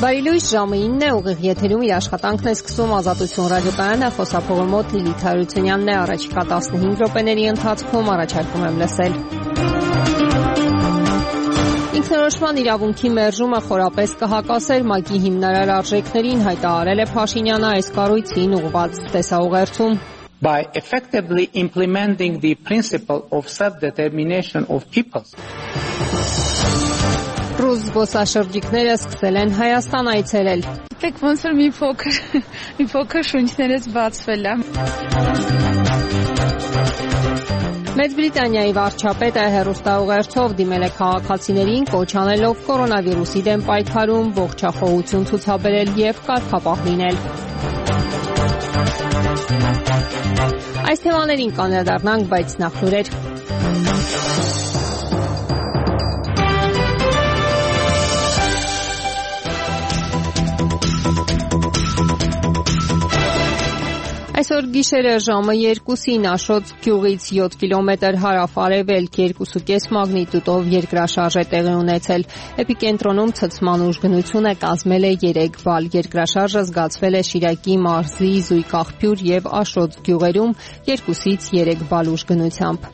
Բարի լույս, ժամը 9 է, ուղիղ եթերում իր աշխատանքն է սկսում Ազատություն ռադիոկայանը, խոսափողը մոտ Լիլիթ Հարությունյանն է, առաջիկա 15 րոպեների ընթացքում առաջարկում եմ լսել։ Ինքնորոշման իրավունքի մերժումը խորապես կհակասեր ՄԱԿ-ի հիմնարար արժեքներին, հայտարարել է Փաշինյանը այս կառույցին ուղղված տեսաուղերձում։ By effectively implementing the principle of self-determination of peoples. Ռուս զբոսաշրջիկները սկսել են Հայաստան այցելել։ Դեք ոնց որ մի փոքր շունչներից բացվել է։ Մեծ Բրիտանիայի վարչապետը հեռուստաուղերձով դիմել է քաղաքացիներին, կոչ անելով կորոնավիրուսի դեմ պայքարում ողջախոհություն ցուցաբերել եւ կարգապահ լինել։ Այս թեմաներին կանդրադառնանք, բայց նախ լուրեր։ Այսօր գիշերը ժամը 2-ին Աշոտ գյուղից 7 կիլոմետր հարավ-արևելք 2.5 մագնիտուդով երկրաշարժ է տեղի ունեցել։ Էպիկենտրոնում ցցման ուժգնությունը կազմել է 3 բալ։ Երկրաշարժը զգացվել է Շիրակի մարզի Զույգ-Աղբյուր եւ Աշոտ գյուղերում 2-ից 3 բալ ուժգնությամբ։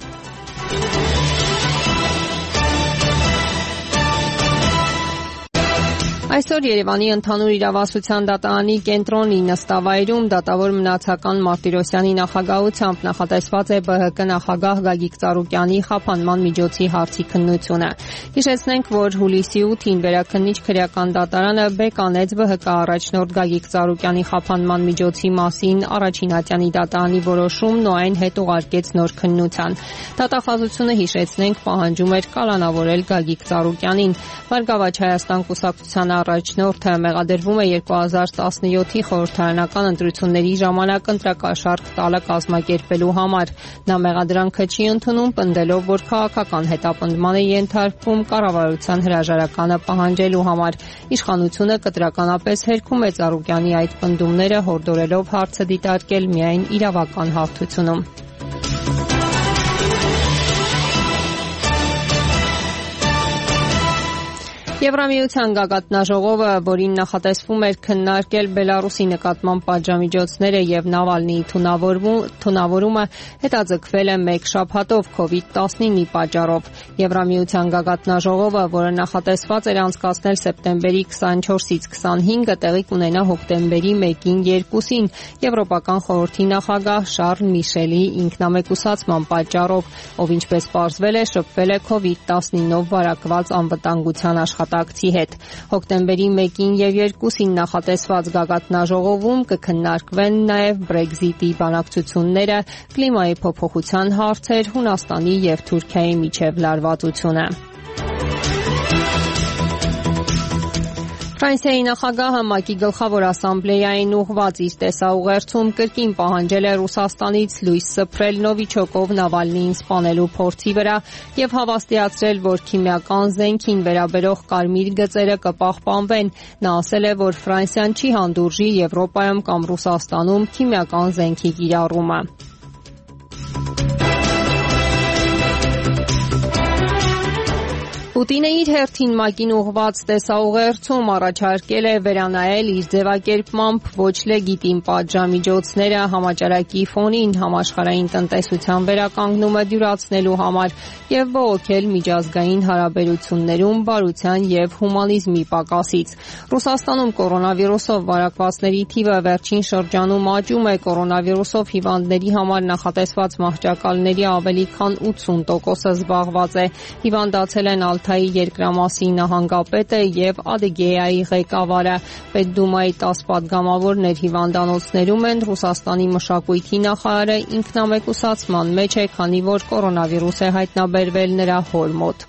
Այսօր Երևանի ընդհանուր իրավասության դատարանի կենտրոնի նստավայրում դատավոր մնացական Մարտիրոսյանի նախագահությամբ նախատեսված է ԲՀԿ նախագահ Գագիկ Ծառուկյանի խափանման միջոցի հարցի քննությունը։ Հիշեցնենք, որ հուլիսի 8-ին Վերաքննիչ քրեական դատարանը բեկանեց ԲՀԿ առաջնորդ Գագիկ Ծառուկյանի խափանման միջոցի մասին առաջին ատյանի դատարանի որոշումն ու այն հետ ուղարկեց նոր քննության։ Դատախազությունը, հիշեցնենք, պահանջում էր կալանավորել Գագիկ Ծառուկյանին։ Բարգավաճ Հայաստան կուսակցության առաջնորդը մեղադրվում է 2017-ի խորհրդարանական ընտրությունների ժամանակ ընտրակաշառք տալը կազմակերպելու համար։ Նա մեղադրանքը չի ընդունում, պնդելով, որ քաղաքական հետապնդման է ենթարկվում կառավարության հրաժարականը պահանջելու համար։ Իշխանությունը կտրականապես հերքում է Ծառուկյանի այդ պնդումները, հորդորելով հարցը դիտարկել միայն իրավական հարթությունում։ Եվրամիության գագաթնաժողովը, որին նախատեսվում էր քննարկել Բելարուսի նկատմամբ պատժամիջոցները եւ Նավալնիի թունավորումը, հետաձգվել է մեկ շաբաթով COVID-19-ի պատճառով։ Եվրամիության գագաթնաժողովը, որը նախատեսված էր անցկացնել սեպտեմբերի 24-ից 25-ը, տեղի կունենա հոկտեմբերի 1-ին 2-ին Եվրոպական խորհրդի նախագահ Շարլ Միշելի ինքնամեկուսացման պատճառով, ով ինչպես պարզվել է, շփվել է COVID-19-ով վարակված անվտանգության աշխատակցի հետ։ Հոկտեմբերի 1-ին եւ 2-ին նախատեսված գագաթնաժողովում կքննարկվեն նաեւ Brexit-ի բանակցությունները, կլիմայի փոփոխության հարցեր, Հունաստանի եւ Թուրքիայի միջև լարվածությունը։ Ֆրանսիայի նախագահը ՄԱԿ-ի գլխավոր ասամբլեային ուղղված իր տեսաուղերձում կրկին պահանջել է Ռուսաստանից լույս սփռել Նովիչոկով Նավալնիին սպանելու փորձի վրա եւ հավաստիացրել, որ քիմիական զենքին վերաբերող կարմիր գծերը կպահպանվեն։ Նա ասել է, որ Ֆրանսիան չի հանդուրժի Եվրոպայում կամ Ռուսաստանում քիմիական զենքի կիրառումը։ Պուտինը իր հերթին ՄԱԿ-ին ուղղված տեսաուղերձում առաջարկել է վերանայել իր ձևակերպմամբ ոչ լեգիտիմ պատժամիջոցները համաճարակի ֆոնին համաշխարհային տնտեսության վերականգնումը դյուրացնելու համար եւ բողոքել միջազգային հարաբերություններում բարության եւ հումանիզմի պակասից։ Ռուսաստանում կորոնավիրուսով վարակվածների թիվը վերջին շրջանում աճում է։ Կորոնավիրուսով հիվանդների համար նախատեսված մահճակալների ավելի քան 80%-ը զբաղված է։ Հիվանդացել են Ալթայի երկրամասի նահանգապետը եւ Ադիգեայի ղեկավարը։ Պետդումայի 10 պատգամավորներ հիվանդանոցներում են։ Ռուսաստանի մշակույթի նախարարը ինքնամեկուսացման մեջ է, քանի որ կորոնավիրուս է հայտնաբերվել նրա հոր մոտ։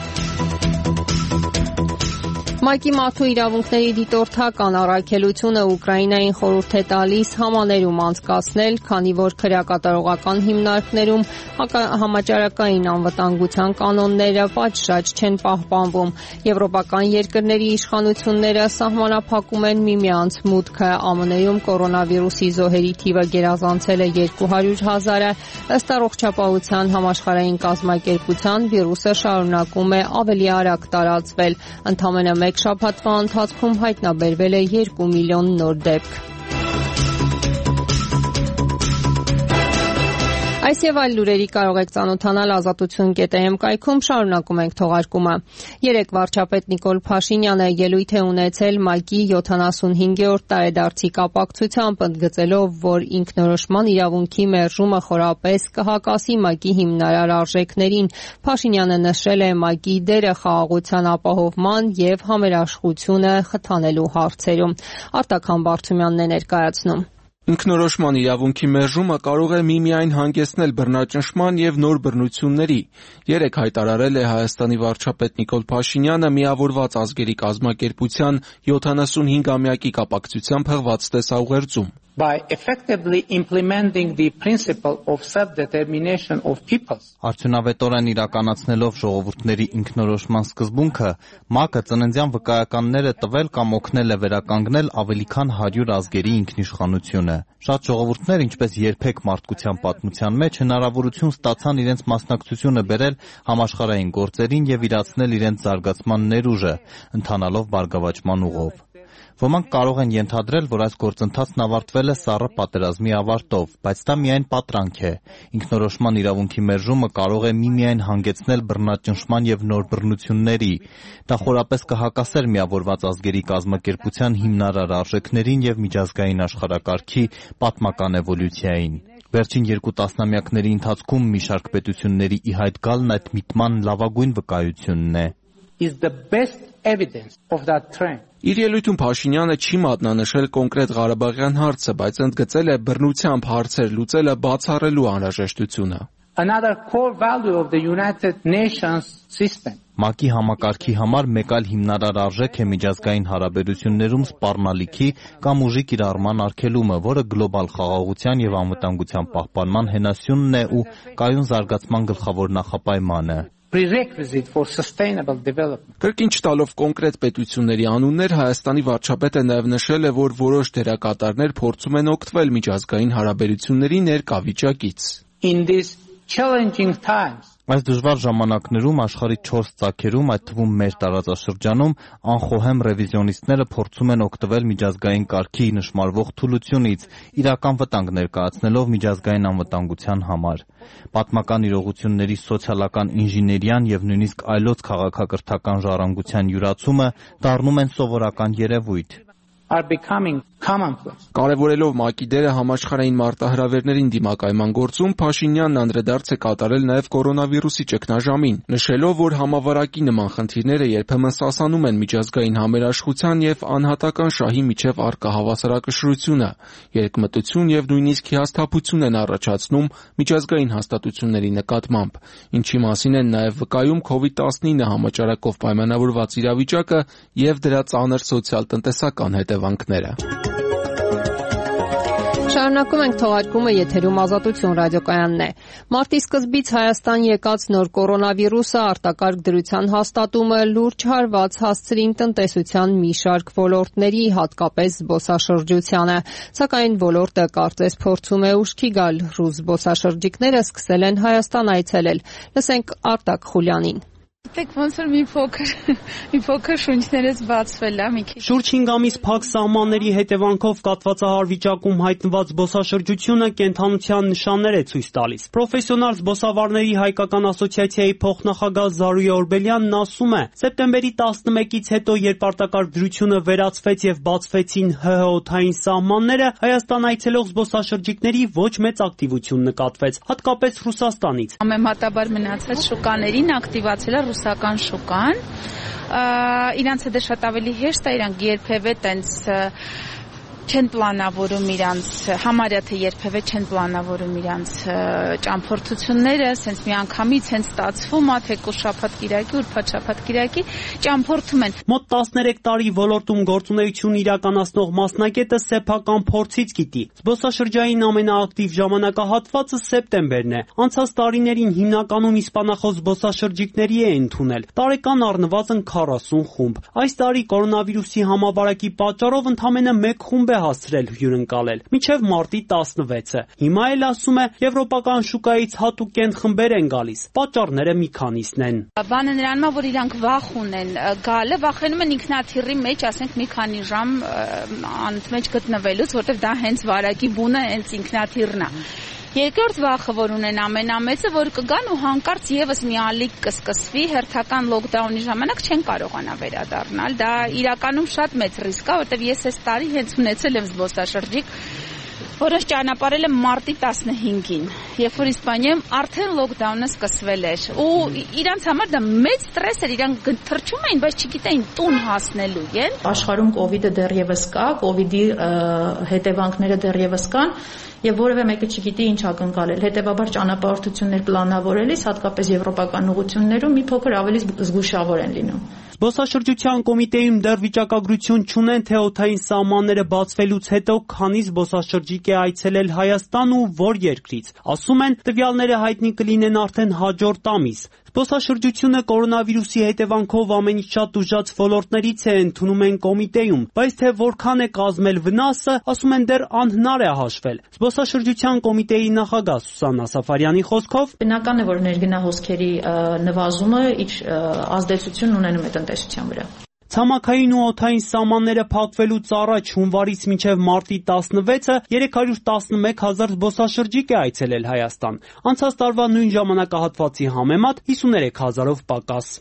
ՄԱԿ-ի մարդու իրավունքների դիտորդական առաքելությունը Ուկրաինային խորհուրդ է տալիս համաներում անցկացնել, քանի որ քրեակատարողական հիմնարկներում համաճարակային անվտանգության կանոնները պատշաճ չեն պահպանվում։ Եվրոպական երկրների իշխանությունները սահմանափակում են միմյանց մուտքը։ ԱՄՆ-ում կորոնավիրուսի զոհերի թիվը գերազանցել է 200,000-ը։ Ըստ Առողջապահության համաշխարհային կազմակերպության վիրուսը շարունակում է ավելի արագ տարածվել։ Ընդամենը մեկ շաբաթվա ընթացքում հայտնաբերվել է 2 միլիոն նոր դեպք։ Այս եւ այլ լուրերի կարող եք ծանոթանալ ազատություն.am կայքում, շարունակում ենք թողարկումը։ Երեկ վարչապետ Նիկոլ Փաշինյանը ելույթ է ունեցել ՄԱԿ-ի 75-րդ տարեդարձի կապակցությամբ, ընդգծելով, որ ինքնորոշման իրավունքի մերժումը խորապես կհակասի ՄԱԿ-ի հիմնարար արժեքներին։ Փաշինյանը նշել է ՄԱԿ-ի դերը խաղաղության ապահովման եւ համերաշխությունը խթանելու հարցերում։ Արտակ Համբարձումյանն է ներկայացնում։ Ինքնորոշման իրավունքի մերժումը կարող է միմիայն հանգեցնել բռնաճնշման եւ նոր բռնությունների։ Երեկ հայտարարել է Հայաստանի վարչապետ Նիկոլ Փաշինյանը Միավորված ազգերի կազմակերպության 75-ամյակի կապակցությամբ հղված տեսաուղերձում։ By effectively implementing the principle of self-determination of peoples. Արդյունավետորեն իրականացնելով ժողովուրդների ինքնորոշման սկզբունքը, ՄԱԿ-ը ծննդյան վկայականները տվել կամ օգնել է վերականգնել ավելի քան 100 ազգերի ինքնիշխանությունը։ Շատ ժողովուրդներ, ինչպես երբեք մարդկության պատմության մեջ, հնարավորություն ստացան իրենց մասնակցությունը բերել համաշխարհային գործերին եւ իրացնել իրենց զարգացման ներուժը, ընթանալով բարգավաճման ուղով։ Ոմանք կարող են ենթադրել, որ այս գործընթացն ավարտվել է սառը պատերազմի ավարտով, բայց դա միայն պատրանք է։ Ինքնորոշման իրավունքի մերժումը կարող է միմիայն հանգեցնել բռնաճնշման եւ նոր բռնությունների։ Դա խորապես կհակասեր Միավորված ազգերի կազմակերպության հիմնարար արժեքներին եւ միջազգային աշխարհակարգի պատմական էվոլյուցիային։ Վերջին 2 տասնամյակների ընթացքում մի շարք պետությունների ի հայտ գալն այդ միտման լավագույն վկայությունն է։ Is the best evidence of that trend. Իր ելույթում Փաշինյանը չի մատնանշել կոնկրետ Ղարաբաղյան հարցը, բայց ընդգծել է բռնությամբ հարցեր լուծելը բացառելու անհրաժեշտությունը։ Another core value of the United Nations system. ՄԱԿ-ի համակարգի համար մեկ այլ հիմնարար արժեք է միջազգային հարաբերություններում սպառնալիքի կամ ուժի կիրառման արգելումը, որը գլոբալ խաղաղության եւ անվտանգության պահպանման հենասյունն է ու կայուն զարգացման գլխավոր նախապայմանը։ Prerequisite for sustainable development. Կրկին չտալով կոնկրետ պետությունների անուններ, Հայաստանի վարչապետը նաև նշել է, որ որոշ դերակատարներ փորձում են օգտվել միջազգային հարաբերությունների ներկա վիճակից։ In these challenging times, Այս դժվար ժամանակներում աշխարհի 4 ծագերում, այդ թվում մեր տարածաշրջանում, անխոհեմ ռևիզիոնիստները փորձում են օգտվել միջազգային կարգի նշмарվող թուլությունից, իրական վտանգ ներկայացնելով միջազգային անվտանգության համար։ Պատմական իրողությունների սոցիալական ինժեներիան եւ նույնիսկ այլոց քաղաքակրթական ժառանգության յուրացումը դառնում են սովորական երևույթ։ are becoming commonplace. Կարևորելով ՄԱԿ-ի դերը համաշխարհային մարտահրավերներին դիմակայման գործում, Փաշինյանն անդրադարձ է կատարել նաև կորոնավիրուսի ճգնաժամին, նշելով, որ համավարակի նման խնդիրները երբեմն սասանում են միջազգային համերաշխության եւ անհատական շահի միջև առկա հավասարակշռությունը, երկմտություն եւ նույնիսկ հիասթափություն են առաջացնում միջազգային հաստատությունների նկատմամբ, ինչի մասին են նաև վկայում COVID-19 համաճարակով պայմանավորված իրավիճակը եւ դրա ծանր սոցիալ-տնտեսական հետևանքները։ Շարունակում ենք թողարկումը, եթերում Ազատություն ռադիոկայանն է։ Մարտի սկզբից Հայաստան եկած նոր կորոնավիրուսը արտակարգ դրության հաստատումը լուրջ հարված հասցրին տնտեսության մի շարք ոլորտների, հատկապես զբոսաշրջությանը։ Սակայն ոլորտը կարծես փորձում է ուշքի գալ, ռուս զբոսաշրջիկները սկսել են Հայաստան այցելել։ Լսենք Արտակ Խուլյանին։ Դեք ոնց որ մի փոքր շունչներս բացվել է մի քիչ։ Շուրջ 5 ամիս փակ սահմանների հետևանքով կաթվածահար վիճակում հայտնված զբոսաշրջությունը կենդանության նշաններ է ցույց տալիս։ Պրոֆեսիոնալ զբոսավարների հայկական ասոցիացիայի փոխնախագահ Զարուհի Օրբելյանն ասում է. սեպտեմբերի 11-ից հետո, երբ արտակարգ դրությունը վերացվեց եւ բացվեցին ՀՀՕ-թային սահմանները, Հայաստան այցելող զբոսաշրջիկների ոչ մեծ ակտիվություն նկատվեց, հատկապես Ռուսաստանից։ Համեմատաբար մնացած շուկաներին ակտիվացել է ռուսական շուկան, իրանց հետ շատ ավելի հեշտ է, իրանք երբևէ տենց չեն պլանավորում իրանց, համարյա թե երբևէ չեն պլանավորում իրանց ճամփորդությունները, սենց միանգամից հենց ստացվում է, թե շաբաթ կիրակի, ուրբաթ շաբաթ կիրակի ճամփորդում են։ Մոտ 13 տարի ոլորտում գործունեություն իրականացնող մասնակետը սեփական փորձից գիտի։ Զբոսաշրջային ամենաակտիվ ժամանակահատվածը սեպտեմբերն է։ Անցած տարիներին հիմնականում իսպանախոս զբոսաշրջիկների է ընդունել։ Տարեկան առնվազն 40 խումբ։ Այս տարի կորոնավիրուսի համավարակի պատճառով ընդամենը 1 խումբ է հասցրել հյուրընկալել մինչև մարտի 16-ը։ Հիմա էլ ասում է, եվրոպական շուկայից հատուկ կենտխմբեր են գալիս։ Պատճառները մի քանիսն են։ Բանը նրան որ իրանք վախ ունեն գալը, վախենում են ինքնաթիռի մեջ, ասենք մի քանի ժամ անընդմեջ գտնվելուց, որտեղ դա հենց վարակի բունը հենց ինքնաթիռն է։ Երկրորդ վախը, որ ունեն ամենամեծը, որ կգան ու հանկարծ եւս մի ալիք կսկսվի հերթական լոկդաունի ժամանակ չեն կարողանա վերադառնալ։ Դա իրականում շատ մեծ ռիսկ է, որտեղ ես այս տարի հենց ունեցել եմ զբոսաշրջիկ, որը ճանապարհել եմ մարտի 15-ին, երբ որ Իսպանիայում արդեն լոկդաունը սկսվել էր։ Ու իրանց համար դա մեծ ստրես էր, իրանք թրջում էին, բայց չգիտեին տուն հասնելու են։ Աշխարհում կոവിഡ് դեռևս կա, կոവിഡի հետևանքները դեռևս կան, եւ որևէ մեկը չգիտի ինչ ակնկալել։ Հետեւաբար ճանապարհորդություններ պլանավորելիս, հատկապես եվրոպական ուղղություններում մի փոքր ավելի զգուշավոր են լինում։ Զբոսաշրջության կոմիտեում դեռ վիճակագրություն չունեն, թե օդային սահմանները բացվելուց հետո քանի զբոսաշրջիկ է այցելել Հայաստան ու որ երկրից։ Ասում են, տվյալները հայտնի կլինեն արդեն հաջորդ ամիս։ Զբոսաշրջությունը կորոնավիրուսի հետևանքով ամենից շատ տուժած ոլորտներից է, ընդունում են կոմիտեում, բայց թե որքան է կազմել վնասը, ասում են դեռ անհնար է հաշվել։ Զբոսաշրջության կոմիտեի նախագահ Սուսաննա Սաֆարյանի խոսքով բնական է, որ ներգնահոսքերի նվազումը իր ազդեցություն ունենում է տնտեսության վրա։ Ցամաքային ու օդային սահմանները փակվելուց առաջ հունվարից մինչև մարտի 16-ը 311,000 զբոսաշրջիկ է այցելել Հայաստան։ Անցած տարվա նույն ժամանակահատվածի համեմատ 53,000-ով պակաս։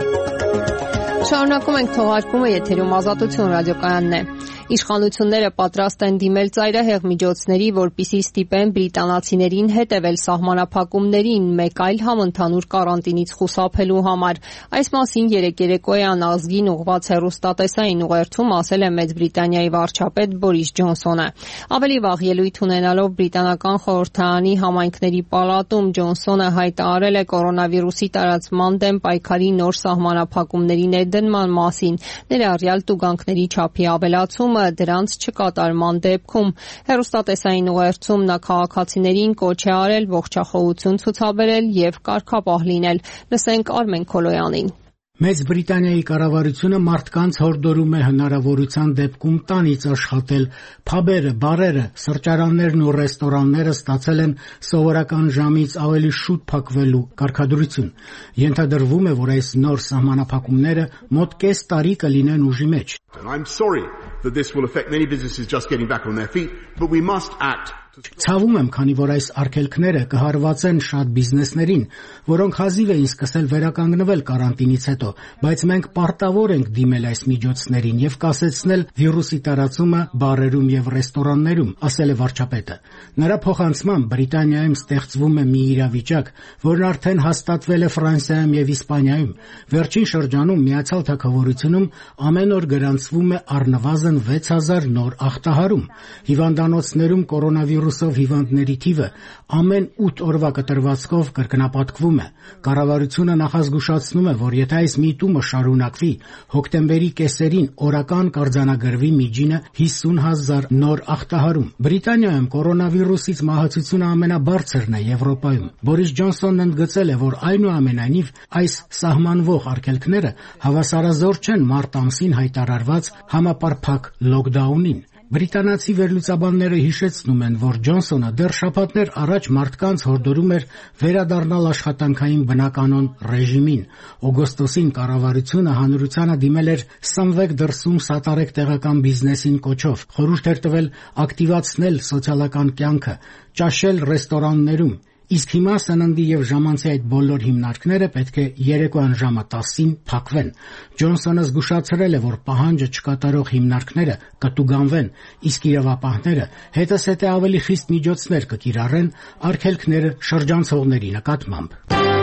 Շարունակում ենք թողարկումը, եթերում Ազատություն ռադիոկայանն է։ Իշխանությունները պատրաստ են դիմել ծայրահեղ միջոցների, որպեսզի ստիպեն բրիտանացիներին հետևել սահմանափակումներին, մեկ այլ համընդհանուր կարանտինից խուսափելու համար։ Այս մասին երեկոյան ազգին ուղղված հեռուստատեսային ուղերձում ասել է Մեծ Բրիտանիայի վարչապետ Բորիս Ջոնսոնը։ Ավելի վաղ ելույթ ունենալով բրիտանական խորհրդարանի համայնքների պալատում Ջոնսոնը հայտարարել է կորոնավիրուսի տարածման դեմ պայքարի նոր սահմանափակումների ներդնման մասին, ներառյալ տուգանքների չափի ավելացումը դրանց չկատարման դեպքում։ Հեռուստատեսային ուղերձում նա քաղաքացիներին կոչ է արել ողջախոհություն ցուցաբերել եւ կարգապահ լինել։ Լսենք Արմեն Քոլոյանին։ Մեծ Բրիտանիայի կառավարությունը մարդկանց հորդորում է հնարավորության դեպքում տանից աշխատել։ Փաբերը, բարերը, սրճարաններն ու ռեստորանները ստացել են սովորական ժամից ավելի շուտ փակվելու կարգադրություն։ Ենթադրվում է, որ այս նոր սահմանափակումները մոտ կես տարի կլինեն ուժի մեջ։ I'm sorry that this will affect many businesses just getting back on their feet, but we must act. Ցավում եմ, քանի որ այս արգելքները կհարվածեն շատ բիզնեսներին, որոնք հազիվ էին սկսել վերականգնվել կարանտինից հետո, բայց մենք պարտավոր ենք դիմել այս միջոցներին եւ կասեցնել վիրուսի տարածումը բարերում եւ ռեստորաններում, ասել է վարչապետը։ Նրա փոխանցմամբ Բրիտանիայում ստեղծվում է մի իրավիճակ, որն արդեն հաստատվել է Ֆրանսիայում եւ Իսպանիայում։ Վերջին շրջանում Միացյալ Թագավորությունում ամեն օր գրանցվում է առնվազն 6000 նոր ախտահարում։ Հիվանդանոցներում կորոնավիրուսով հիվանդների թիվը ամեն 8 օրվա կտրվածքով կրկնապատկվում է։ Կառավարությունը նախազգուշացնում է, որ եթե այս միտումը շարունակվի, հոկտեմբերի կեսերին օրական կարձանագրվի միջինը 50,000 նոր ախտահարում։ Բրիտանիայում կորոնավիրուսից մահացությունը ամենաբարձրն է Եվրոպայում։ Բորիս Ջոնսոնն ընդգծել է, որ այնուամենայնիվ այս սահմանվող արգելքները հավասարազոր չեն մարտ ամսին հայտարարված համապարփակ լոկդաունին։ Բրիտանացի վերլուծաբանները հիշեցնում են, որ Ջոնսոնը դեռ շաբաթներ առաջ մարդկանց հորդորում էր վերադառնալ աշխատանքային բնականոն ռեժիմին։ Օգոստոսին կառավարությունը հանրությանը դիմել էր սնվեք դրսում սատարեք տեղական բիզնեսին կոչով, խորհուրդ էր տվել ակտիվացնել սոցիալական կյանքը, ճաշել ռեստորաններում։ Իսկ հիմա սննդի եւ ժամանցի այդ բոլոր հիմնարկները պետք է երեկոյան ժամը 10-ին փակվեն։ Ջոնսոնը զգուշացրել է, որ պահանջը չկատարող հիմնարկները կտուգանվեն, իսկ իրավապահները հետզհետե ավելի խիստ միջոցներ կկիրառեն արգելքները շրջանցողների նկատմամբ։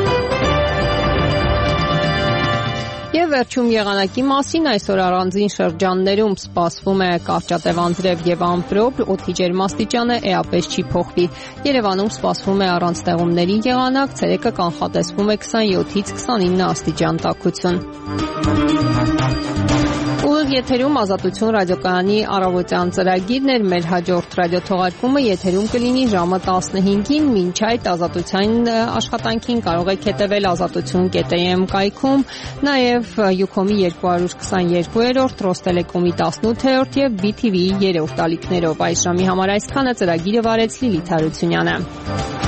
Եվ վերջում եղանակի մասին այսօր առանձին շրջաններում սպասվում է կարճատև անձրև եւ ամպրոպ, օդի ջերմաստիճանը էապես չի փոխվի։ Երևանում սպասվում է առանց ստեղումների եղանակ, ցերեկը կանխատեսվում է 27-ից 29 աստիճան տաքություն։ Ուղիղ եթերում Ազատություն ռադիոկայանի առավոտյան ծրագիրն էր, մեր հաջորդ երրորդ ռադիոթողարկումը եթերում կլինի ժամը 15-ին, մինչ այդ ազատության աշխատանքին կարող եք հետևել azatutun.am կայքում, նաև Ucom-ի 222-րդ, Ռոստելեկոմի 18-րդ եւ BTV-ի 3-րդ ալիքներով։ Այս ժամի համար այսքանը, ծրագիրը վարեց Լիլիթ Հարությունյանը։